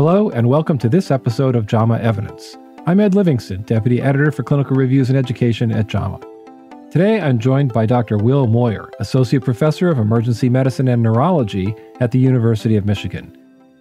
Hello, and welcome to this episode of JAMA Evidence. I'm Ed Livingston, Deputy Editor for Clinical Reviews and Education at JAMA. Today, I'm joined by Dr. Will Moyer, Associate Professor of Emergency Medicine and Neurology at the University of Michigan.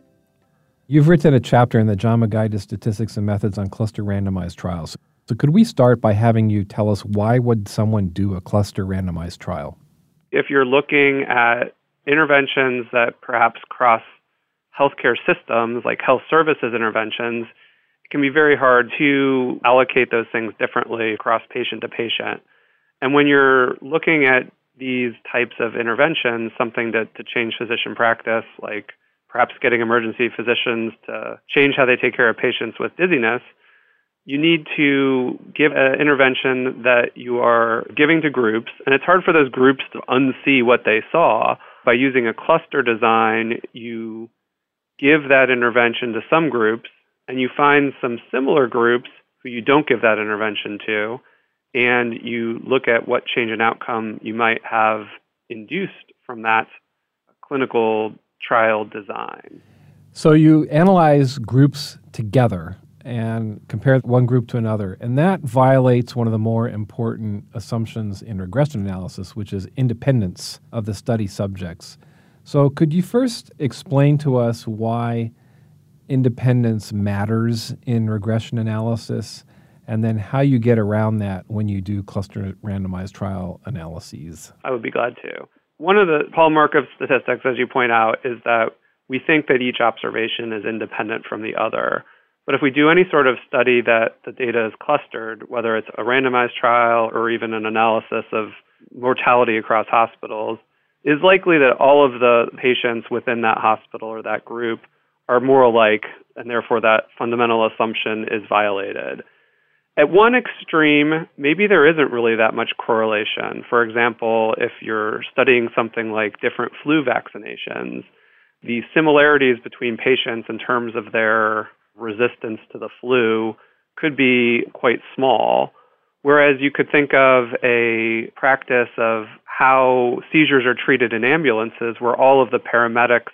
You've written a chapter in the JAMA Guide to Statistics and Methods on Cluster Randomized Trials. So could we start by having you tell us why would someone do a cluster randomized trial? If you're looking at interventions that perhaps cross healthcare systems, like health services interventions, it can be very hard to allocate those things differently across patient to patient. And when you're looking at these types of interventions, something to change physician practice, like perhaps getting emergency physicians to change how they take care of patients with dizziness, you need to give an intervention that you are giving to groups, and it's hard for those groups to unsee what they saw. By using a cluster design, you give that intervention to some groups, and you find some similar groups who you don't give that intervention to, and you look at what change in outcome you might have induced from that clinical trial design. So you analyze groups together and compare one group to another, and that violates one of the more important assumptions in regression analysis, which is independence of the study subjects. So could you first explain to us why independence matters in regression analysis, and then how you get around that when you do cluster randomized trial analyses? I would be glad to. One of the hallmark of statistics, as you point out, is that we think that each observation is independent from the other. But if we do any sort of study that the data is clustered, whether it's a randomized trial or even an analysis of mortality across hospitals, it's likely that all of the patients within that hospital or that group are more alike, and therefore that fundamental assumption is violated. At one extreme, maybe there isn't really that much correlation. For example, if you're studying something like different flu vaccinations, the similarities between patients in terms of their resistance to the flu could be quite small. Whereas you could think of a practice of how seizures are treated in ambulances where all of the paramedics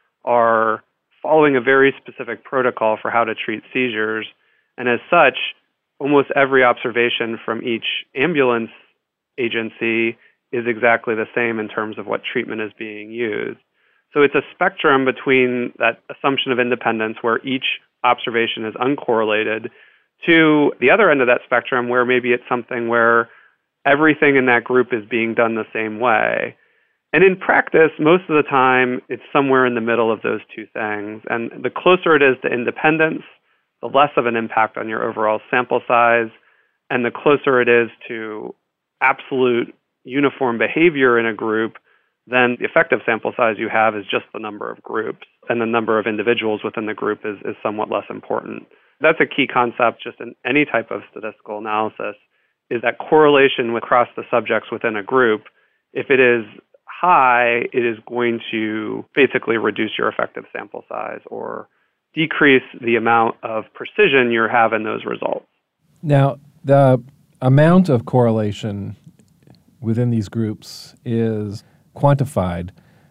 are following a very specific protocol for how to treat seizures. And as such, almost every observation from each ambulance agency is exactly the same in terms of what treatment is being used. So it's a spectrum between that assumption of independence where each observation is uncorrelated to the other end of that spectrum where maybe it's something where everything in that group is being done the same way. And in practice, most of the time, it's somewhere in the middle of those two things. And the closer it is to independence, the less of an impact on your overall sample size. And the closer it is to absolute uniform behavior in a group, then the effective sample size you have is just the number of groups. And the number of individuals within the group is somewhat less important. That's a key concept just in any type of statistical analysis, is that correlation across the subjects within a group. If it is high, it is going to basically reduce your effective sample size or decrease the amount of precision you have in those results. Now, the amount of correlation within these groups is quantified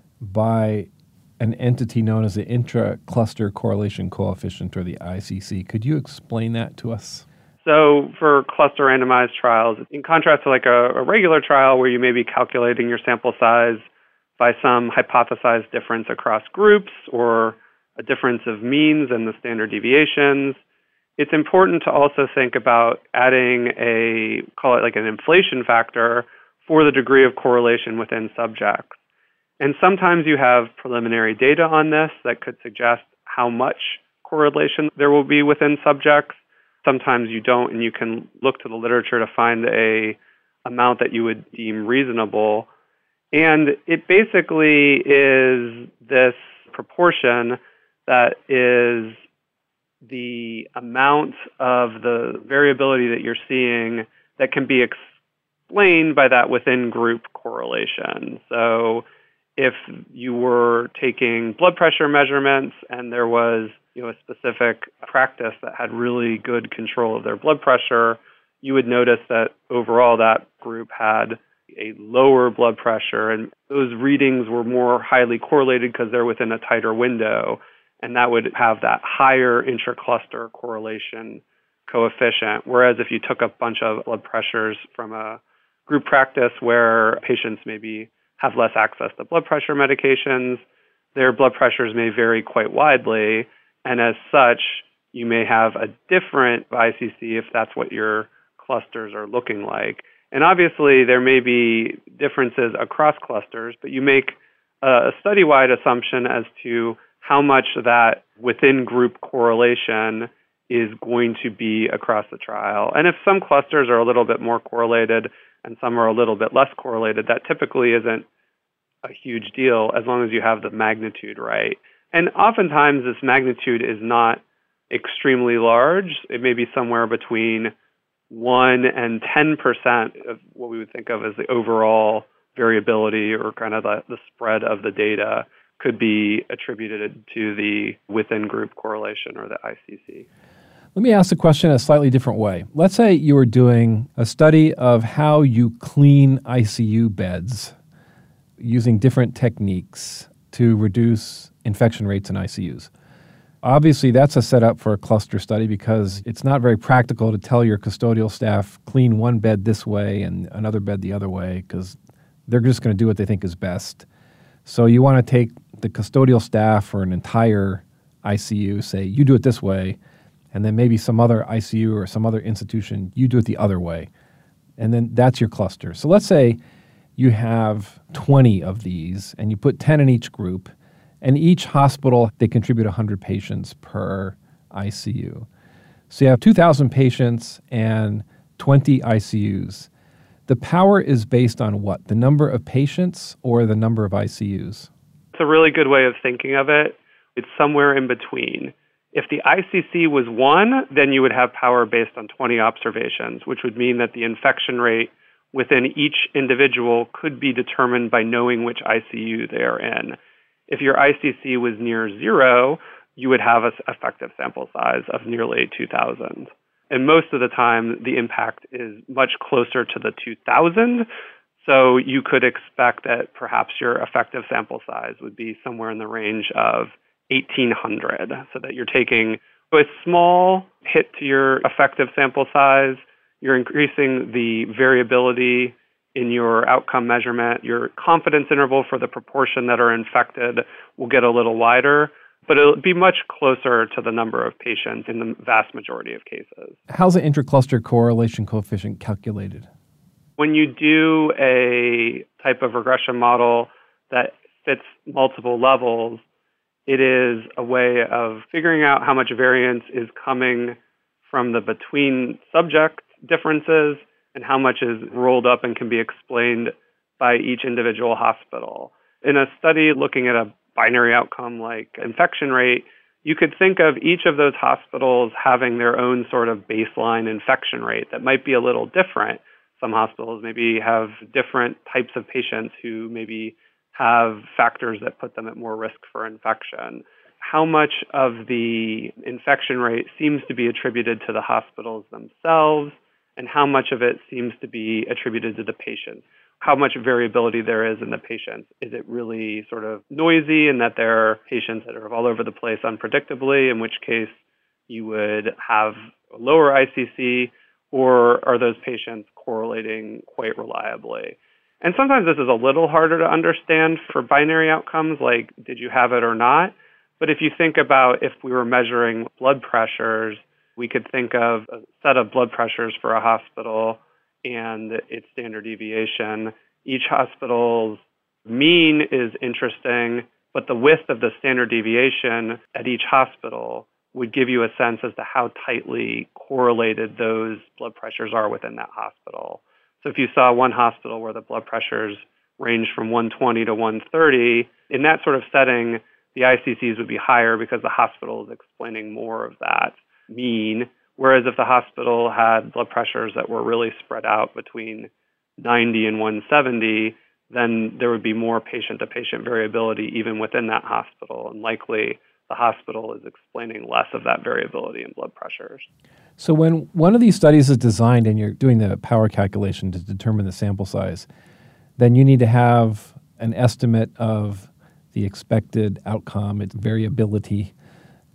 by an entity known as the intra-cluster correlation coefficient, or the ICC. Could you explain that to us? So for cluster randomized trials, in contrast to like a regular trial where you may be calculating your sample size by some hypothesized difference across groups or a difference of means and the standard deviations, it's important to also think about adding call it like an inflation factor for the degree of correlation within subjects. And sometimes you have preliminary data on this that could suggest how much correlation there will be within subjects. Sometimes you don't, and you can look to the literature to find a amount that you would deem reasonable. And it basically is this proportion that is the amount of the variability that you're seeing that can be explained by that within group correlation. So if you were taking blood pressure measurements and there was a specific practice that had really good control of their blood pressure, you would notice that overall that group had a lower blood pressure, and those readings were more highly correlated because they're within a tighter window. and that would have that higher intra-cluster correlation coefficient. Whereas if you took a bunch of blood pressures from a group practice where patients maybe have less access to blood pressure medications, their blood pressures may vary quite widely, and as such, you may have a different ICC if that's what your clusters are looking like. And obviously, there may be differences across clusters, but you make a study-wide assumption as to how much that within-group correlation is going to be across the trial. And if some clusters are a little bit more correlated and some are a little bit less correlated, that typically isn't a huge deal as long as you have the magnitude right. And oftentimes, this magnitude is not extremely large. It may be somewhere between 1 and 10% of what we would think of as the overall variability or kind of the spread of the data could be attributed to the within-group correlation or the ICC. Let me ask the question a slightly different way. Let's say you were doing a study of how you clean ICU beds using different techniques to reduce infection rates in ICUs. Obviously, that's a setup for a cluster study because it's not very practical to tell your custodial staff, clean one bed this way and another bed the other way, because they're just going to do what they think is best. So you want to take the custodial staff for an entire ICU, say, you do it this way, and then maybe some other ICU or some other institution, you do it the other way. And then that's your cluster. So let's say you have 20 of these, and you put 10 in each group, and each hospital, they contribute 100 patients per ICU. So you have 2,000 patients and 20 ICUs. The power is based on what? The number of patients or the number of ICUs? It's a really good way of thinking of it. It's somewhere in between. If the ICC was 1, then you would have power based on 20 observations, which would mean that the infection rate within each individual could be determined by knowing which ICU they are in. If your ICC was near 0, you would have an effective sample size of nearly 2,000. And most of the time, the impact is much closer to the 2,000. So you could expect that perhaps your effective sample size would be somewhere in the range of 1,800, so that you're taking a small hit to your effective sample size. You're increasing the variability in your outcome measurement. Your confidence interval for the proportion that are infected will get a little wider, but it'll be much closer to the number of patients in the vast majority of cases. How's the intercluster correlation coefficient calculated? When you do a type of regression model that fits multiple levels, it is a way of figuring out how much variance is coming from the between subject differences and how much is rolled up and can be explained by each individual hospital. In a study looking at a binary outcome like infection rate, you could think of each of those hospitals having their own sort of baseline infection rate that might be a little different. Some hospitals maybe have different types of patients who maybe have factors that put them at more risk for infection. How much of the infection rate seems to be attributed to the hospitals themselves, and how much of it seems to be attributed to the patients? How much variability there is in the patients? Is it really sort of noisy in that there are patients that are all over the place unpredictably, in which case you would have a lower ICC, or are those patients correlating quite reliably? And sometimes this is a little harder to understand for binary outcomes, like did you have it or not? But if you think about if we were measuring blood pressures, we could think of a set of blood pressures for a hospital and its standard deviation. Each hospital's mean is interesting, but the width of the standard deviation at each hospital would give you a sense as to how tightly correlated those blood pressures are within that hospital. So if you saw one hospital where the blood pressures range from 120 to 130, in that sort of setting, the ICCs would be higher because the hospital is explaining more of that mean, whereas if the hospital had blood pressures that were really spread out between 90 and 170, then there would be more patient-to-patient variability even within that hospital, and likely the hospital is explaining less of that variability in blood pressures. So when one of these studies is designed and you're doing the power calculation to determine the sample size, then you need to have an estimate of the expected outcome, its variability.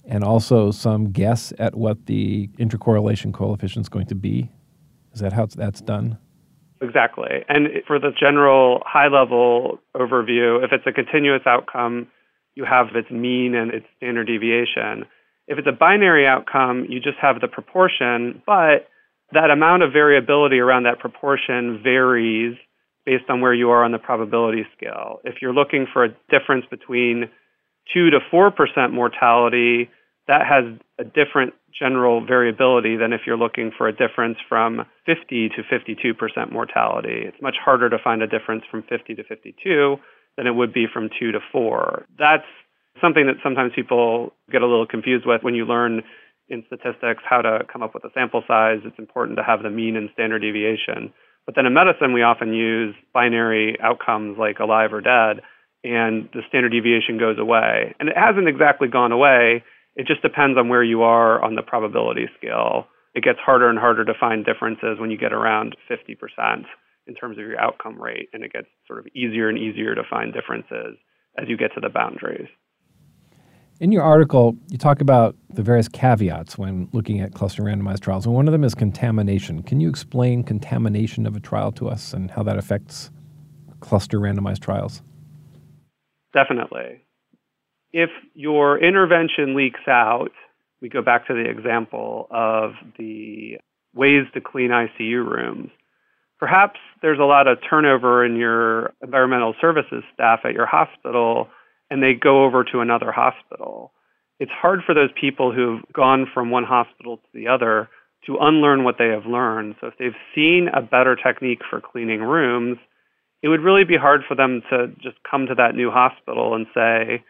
and also some guess at what the intercorrelation coefficient is going to be? Is that how that's done? Exactly. And for the general high-level overview, if it's a continuous outcome, you have its mean and its standard deviation. If it's a binary outcome, you just have the proportion, but that amount of variability around that proportion varies based on where you are on the probability scale. If you're looking for a difference between 2 to 4% mortality, that has a different general variability than if you're looking for a difference from 50 to 52% mortality. It's much harder to find a difference from 50 to 52 than it would be from 2 to 4. That's something that sometimes people get a little confused with when you learn in statistics how to come up with a sample size. It's important to have the mean and standard deviation. But then in medicine, we often use binary outcomes like alive or dead, and the standard deviation goes away. And it hasn't exactly gone away. It just depends on where you are on the probability scale. It gets harder and harder to find differences when you get around 50% in terms of your outcome rate, and it gets sort of easier and easier to find differences as you get to the boundaries. In your article, you talk about the various caveats when looking at cluster randomized trials, and one of them is contamination. Can you explain contamination of a trial to us and how that affects cluster randomized trials? Definitely. If your intervention leaks out, we go back to the example of the ways to clean ICU rooms. Perhaps there's a lot of turnover in your environmental services staff at your hospital, and they go over to another hospital. It's hard for those people who've gone from one hospital to the other to unlearn what they have learned. So if they've seen a better technique for cleaning rooms, it would really be hard for them to just come to that new hospital and say,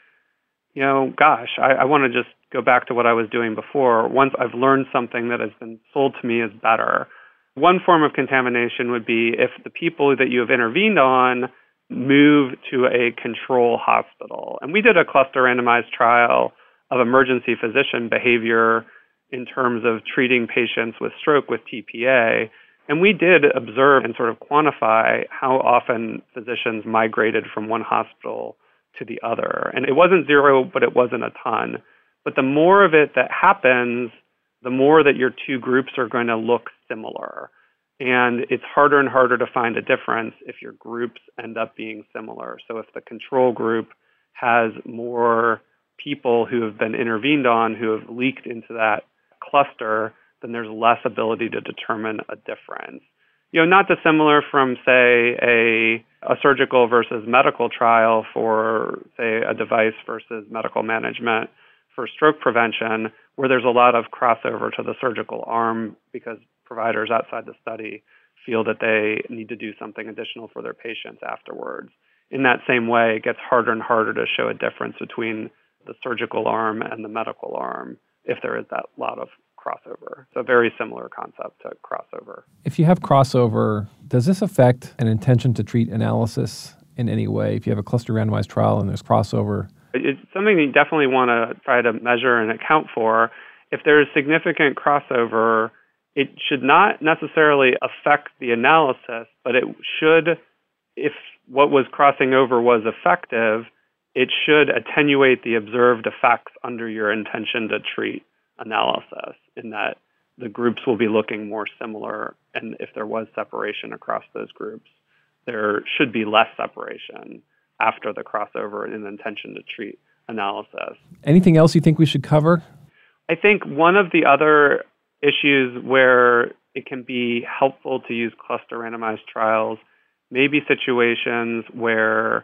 gosh, I want to just go back to what I was doing before once I've learned something that has been sold to me as better. One form of contamination would be if the people that you have intervened on move to a control hospital. And we did a cluster randomized trial of emergency physician behavior in terms of treating patients with stroke with TPA. And we did observe and sort of quantify how often physicians migrated from one hospital to the other. And it wasn't zero, but it wasn't a ton. But the more of it that happens, the more that your two groups are going to look similar. And it's harder and harder to find a difference if your groups end up being similar. So if the control group has more people who have been intervened on who have leaked into that cluster, then there's less ability to determine a difference. Not dissimilar from, say, a surgical versus medical trial for, say, a device versus medical management for stroke prevention, where there's a lot of crossover to the surgical arm because providers outside the study feel that they need to do something additional for their patients afterwards. In that same way, it gets harder and harder to show a difference between the surgical arm and the medical arm if there is that lot of crossover. So a very similar concept to crossover. If you have crossover, does this affect an intention to treat analysis in any way? If you have a cluster randomized trial and there's crossover? It's something you definitely want to try to measure and account for. If there is significant crossover, it should not necessarily affect the analysis, but it should, if what was crossing over was effective, it should attenuate the observed effects under your intention to treat analysis, in that the groups will be looking more similar, and if there was separation across those groups, there should be less separation after the crossover in the intention to treat analysis. Anything else you think we should cover? I think one of the other issues where it can be helpful to use cluster randomized trials may be situations where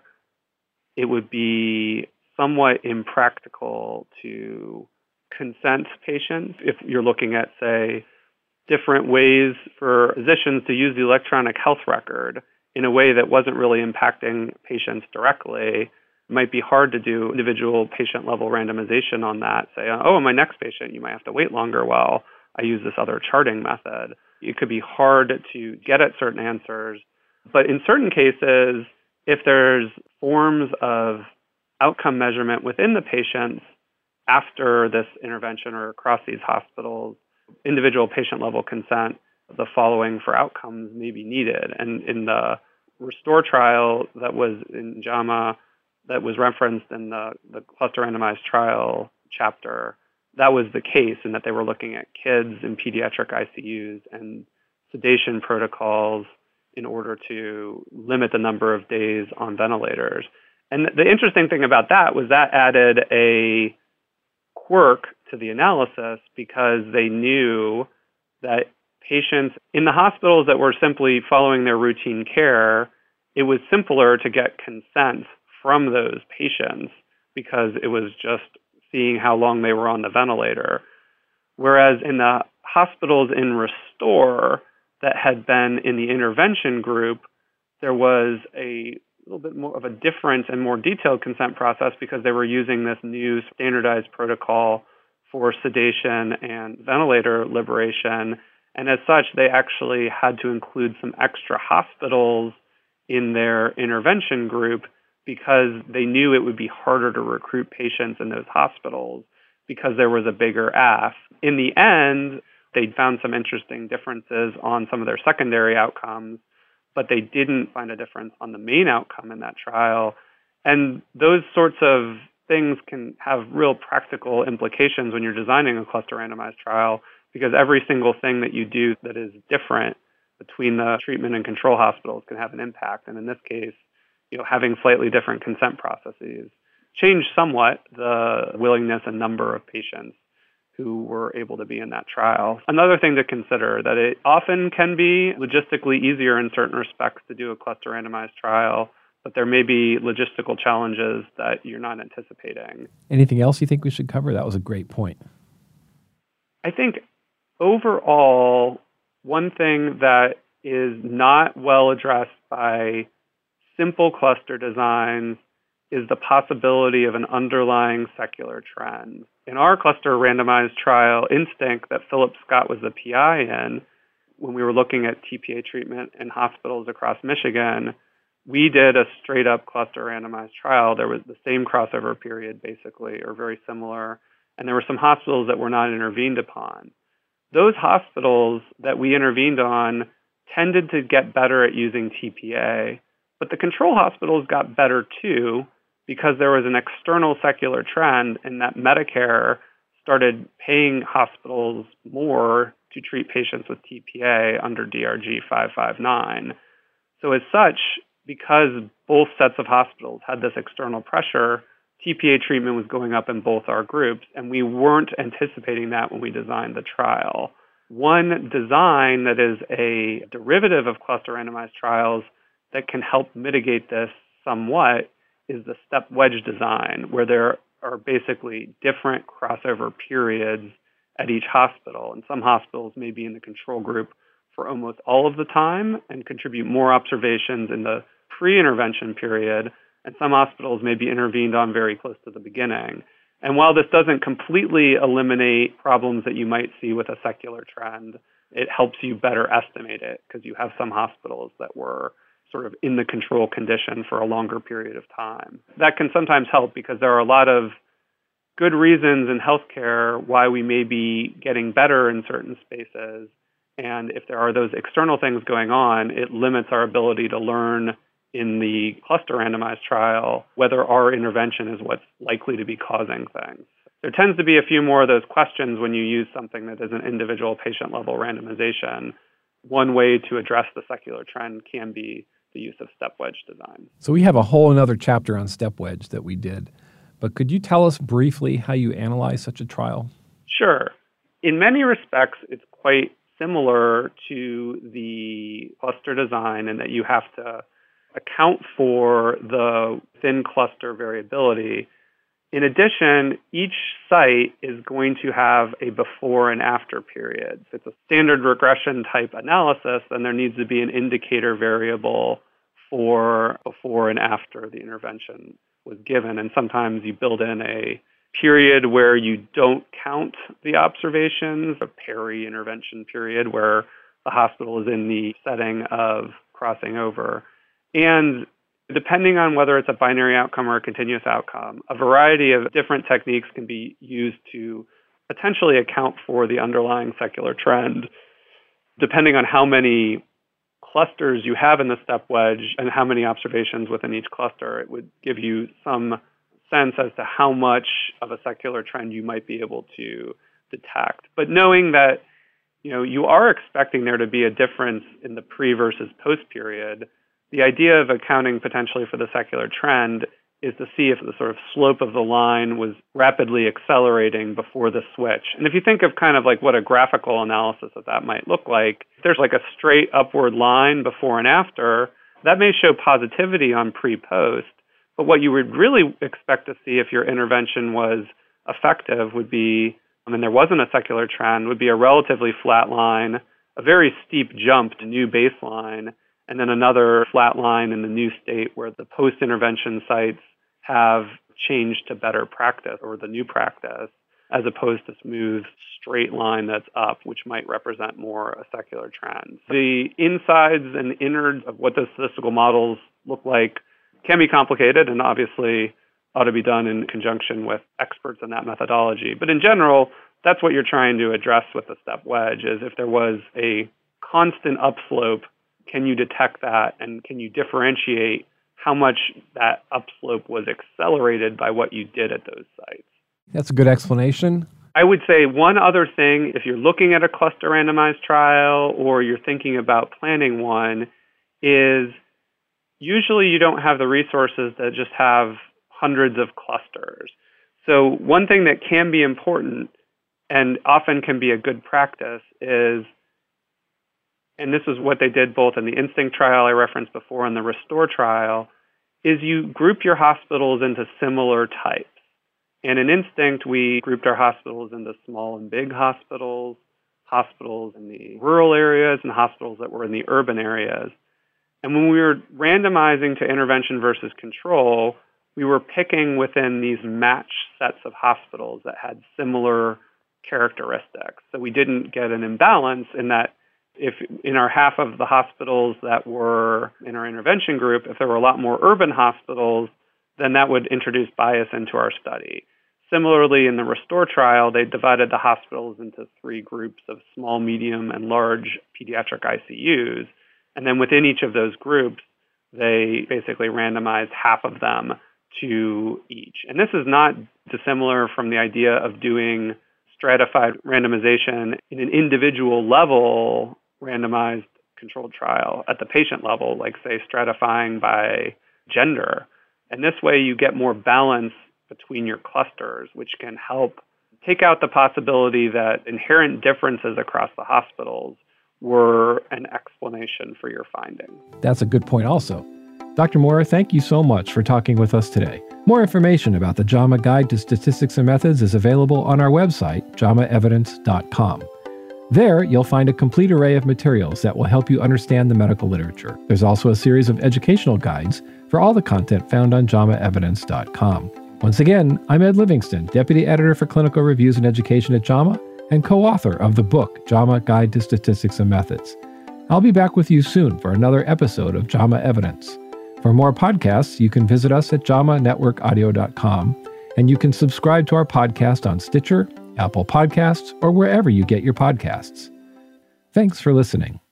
it would be somewhat impractical to consent patients. If you're looking at, say, different ways for physicians to use the electronic health record in a way that wasn't really impacting patients directly, it might be hard to do individual patient-level randomization on that. Say, oh, my next patient, you might have to wait longer while I use this other charting method. It could be hard to get at certain answers. But in certain cases, if there's forms of outcome measurement within the patients after this intervention or across these hospitals, individual patient-level consent, the following for outcomes may be needed. And in the RESTORE trial that was in JAMA, that was referenced in the cluster randomized trial chapter, that was the case, and that they were looking at kids in pediatric ICUs and sedation protocols in order to limit the number of days on ventilators. And the interesting thing about that was that added a quirk to the analysis, because they knew that patients in the hospitals that were simply following their routine care, it was simpler to get consent from those patients because it was just seeing how long they were on the ventilator. Whereas in the hospitals in Restore that had been in the intervention group, there was a little bit more of a different and more detailed consent process because they were using this new standardized protocol for sedation and ventilator liberation. And as such, they actually had to include some extra hospitals in their intervention group because they knew it would be harder to recruit patients in those hospitals because there was a bigger ask. In the end, they found some interesting differences on some of their secondary outcomes, but they didn't find a difference on the main outcome in that trial. And those sorts of things can have real practical implications when you're designing a cluster randomized trial, because every single thing that you do that is different between the treatment and control hospitals can have an impact. And in this case, having slightly different consent processes changed somewhat the willingness and number of patients who were able to be in that trial. Another thing to consider, that it often can be logistically easier in certain respects to do a cluster randomized trial, but there may be logistical challenges that you're not anticipating. Anything else you think we should cover? That was a great point. I think overall, one thing that is not well addressed by simple cluster designs is the possibility of an underlying secular trend. In our cluster randomized trial, INSTINCT, that Philip Scott was the PI in, when we were looking at TPA treatment in hospitals across Michigan, we did a straight-up cluster randomized trial. There was the same crossover period, basically, or very similar, and there were some hospitals that were not intervened upon. Those hospitals that we intervened on tended to get better at using TPA, but the control hospitals got better too, because there was an external secular trend in that Medicare started paying hospitals more to treat patients with TPA under DRG 559. So as such, because both sets of hospitals had this external pressure, TPA treatment was going up in both our groups, and we weren't anticipating that when we designed the trial. One design that is a derivative of cluster randomized trials that can help mitigate this somewhat is the step wedge design, where there are basically different crossover periods at each hospital. And some hospitals may be in the control group for almost all of the time and contribute more observations in the pre-intervention period, and some hospitals may be intervened on very close to the beginning. And while this doesn't completely eliminate problems that you might see with a secular trend, it helps you better estimate it, because you have some hospitals that were sort of in the control condition for a longer period of time. That can sometimes help, because there are a lot of good reasons in healthcare why we may be getting better in certain spaces. And if there are those external things going on, it limits our ability to learn in the cluster randomized trial whether our intervention is what's likely to be causing things. There tends to be a few more of those questions when you use something that is an individual patient level randomization. One way to address the secular trend can be the use of step wedge design. So we have a whole another chapter on step wedge that we did, but could you tell us briefly how you analyze such a trial? Sure. In many respects, it's quite similar to the cluster design in that you have to account for the thin cluster variability. In addition, each site is going to have a before and after period. If it's a standard regression type analysis, then there needs to be an indicator variable for before and after the intervention was given. And sometimes you build in a period where you don't count the observations, a peri-intervention period where the hospital is in the setting of crossing over. And depending on whether it's a binary outcome or a continuous outcome, a variety of different techniques can be used to potentially account for the underlying secular trend, depending on how many clusters you have in the step wedge and how many observations within each cluster. It would give you some sense as to how much of a secular trend you might be able to detect. But knowing that you are expecting there to be a difference in the pre versus post period, the idea of accounting potentially for the secular trend is to see if the sort of slope of the line was rapidly accelerating before the switch. And if you think of kind of like what a graphical analysis of that might look like, if there's like a straight upward line before and after, that may show positivity on pre-post. But what you would really expect to see if your intervention was effective would be, and there wasn't a secular trend, would be a relatively flat line, a very steep jump to new baseline, and then another flat line in the new state where the post-intervention sites have changed to better practice or the new practice, as opposed to smooth straight line that's up, which might represent more a secular trend. The insides and innards of what those statistical models look like can be complicated and obviously ought to be done in conjunction with experts in that methodology. But in general, that's what you're trying to address with the step wedge, is if there was a constant upslope, can you detect that, and can you differentiate how much that upslope was accelerated by what you did at those sites? That's a good explanation. I would say one other thing, if you're looking at a cluster randomized trial or you're thinking about planning one, is usually you don't have the resources that just have hundreds of clusters. So one thing that can be important and often can be a good practice is, and this is what they did both in the INSTINCT trial I referenced before and the RESTORE trial, is you group your hospitals into similar types. And in INSTINCT, we grouped our hospitals into small and big hospitals, hospitals in the rural areas, and hospitals that were in the urban areas. And when we were randomizing to intervention versus control, we were picking within these matched sets of hospitals that had similar characteristics. So we didn't get an imbalance in that if in our half of the hospitals that were in our intervention group, if there were a lot more urban hospitals, then that would introduce bias into our study. Similarly, in the RESTORE trial, they divided the hospitals into 3 groups of small, medium, and large pediatric ICUs. And then within each of those groups, they basically randomized half of them to each. And this is not dissimilar from the idea of doing stratified randomization in an individual level randomized controlled trial at the patient level, like, say, stratifying by gender. And this way you get more balance between your clusters, which can help take out the possibility that inherent differences across the hospitals were an explanation for your finding. That's a good point also. Dr. Moore, thank you so much for talking with us today. More information about the JAMA Guide to Statistics and Methods is available on our website, jamaevidence.com. There, you'll find a complete array of materials that will help you understand the medical literature. There's also a series of educational guides for all the content found on jamaevidence.com. Once again, I'm Ed Livingston, Deputy Editor for Clinical Reviews and Education at JAMA and co-author of the book, JAMA Guide to Statistics and Methods. I'll be back with you soon for another episode of JAMA Evidence. For more podcasts, you can visit us at jamanetworkaudio.com, and you can subscribe to our podcast on Stitcher, Apple Podcasts, or wherever you get your podcasts. Thanks for listening.